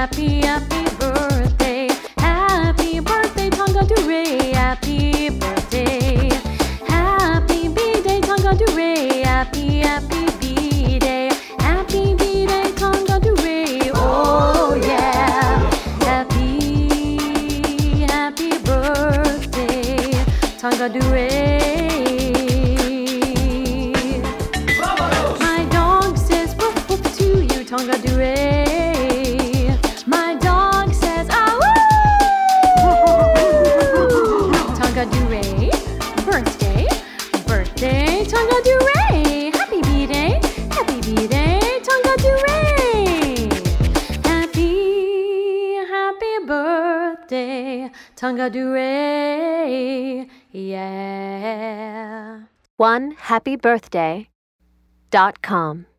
happy, happy birthday. Happy birthday, Tonga Dure. Happy birthday. Happy B-Day, Tonga Dure. Happy, happy B-Day. Happy B-Day, Tonga Dure. Oh yeah. Happy, happy birthday, Tonga Dure. My dog says woof woof to you, Tonga Dure. My dog says ah woo. Tonga Dure. Birthday, birthday, Tonga Dure. Happy B-Day, happy B-Day, Tonga Dure. Happy, happy birthday, Tonga Dure. Yeah. OneHappyBirthday.com